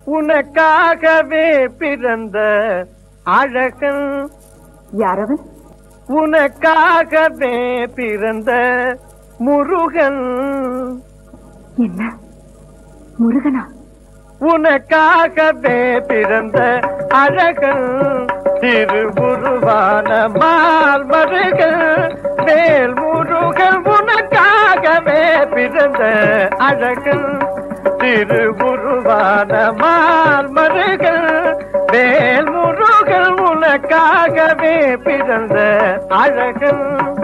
உனக்காகவே பிறந்த அழகன். யாரவன்? உனக்காகவே பிறந்த முருகன். என்ன முருகனா? உனக்காகவே பிறந்த அழகன், திருவுருவான மால்மருகன் வேல் முருகன். உனக்காகவே பிறந்த அழகன், திருவுருவான மால்மருகன் வேல் முருகன். உனக்காகவே பிறந்த அழகன்.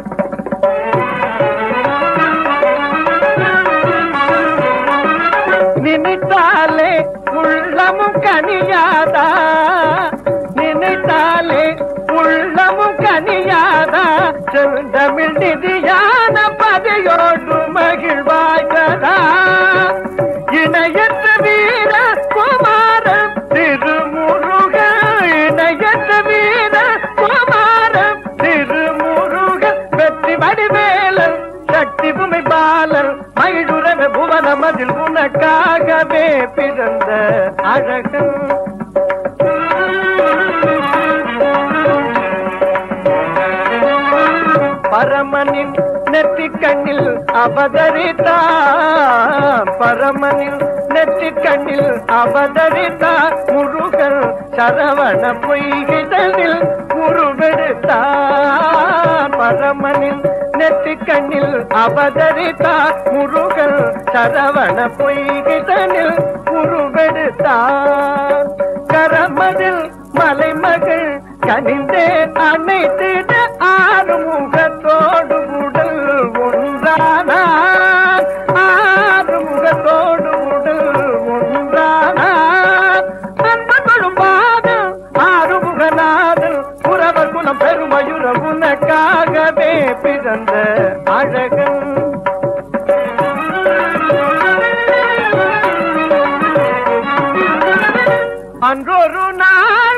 நினைத்தாலே உள்ளமும் கனியாதா, நினைத்தாலே உள்ளமும் கனியாதா, செந்தமிழ் நிதியான பதியோடு மகிழ்வாய்கதா. இணையற்ற வீர குமாரன் திருமுருகன், இணையற்ற வீர குமாரன் திருமுருகன். வெற்றி வடிவேலன் சக்தி பூமி பாலன் மயிலுரக புவனமதில் உனக்காகவே பிறந்த அழகன். பரமனின் நெற்றிக் கண்ணில் அவதரித்தார், பரமனின் நெற்றிக் கண்ணில் அவதரித்தார் முருகன். சரவண பொய்கிதனில் உருவெடுத்தார், பரமனின் நெற்றிக் கண்ணில் அவதரித்தார் முருகன். சரவண பொய்கிதனில் உருவெடுத்தார். கரமதில் மலைமகள் கனிந்தே அனைத்திட ஆறுமுகத்தோடு உடல் ஒன்றானார், ஆறுமுகத்தோடு உடல் ஒன்றானார். அன்பர்களும் பாதம் ஆறுமுகநாதன் புறவர் குலம் பெருமயுர உனக்காகவே பிறந்த அழகன். அன்றொரு நாள்